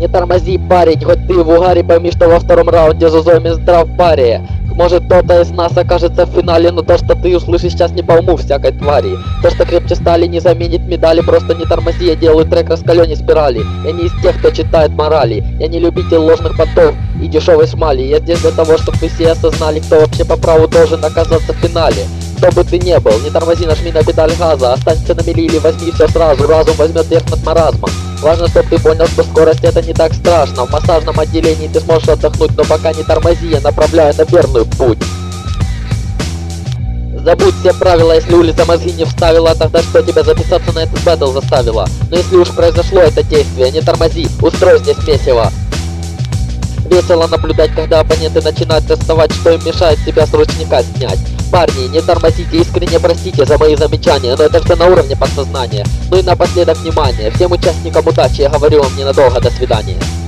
Не тормози, парень, хоть ты в угаре, пойми, что во втором раунде Зозой Минздрав в паре. Может, кто-то из нас окажется в финале, но то, что ты услышишь сейчас, не по уму всякой твари. То, что крепче стали, не заменит медали, просто не тормози, я делаю трек раскаленней спирали. Я не из тех, кто читает морали, я не любитель ложных понтов и дешевой шмали. Я здесь для того, чтобы все осознали, кто вообще по праву должен оказаться в финале. Кто бы ты не был, не тормози, нажми на педаль газа, останься на мели или возьми все сразу, разум возьмет верх над маразмом. Важно, чтобы ты понял, что скорость это не так страшно. В массажном отделении ты сможешь отдохнуть, но пока не тормози, я направляю на верный путь. Забудь все правила, если улица мозги не вставила, тогда что тебя записаться на этот баттл заставило? Но если уж произошло это действие, не тормози, устрой здесь месиво. Весело наблюдать, когда оппоненты начинают доставать, что им мешает себя с ручника снять. Парни, не тормозите, искренне простите за мои замечания, но это все на уровне подсознания. Ну и напоследок внимание, всем участникам удачи, я говорю вам ненадолго, до свидания.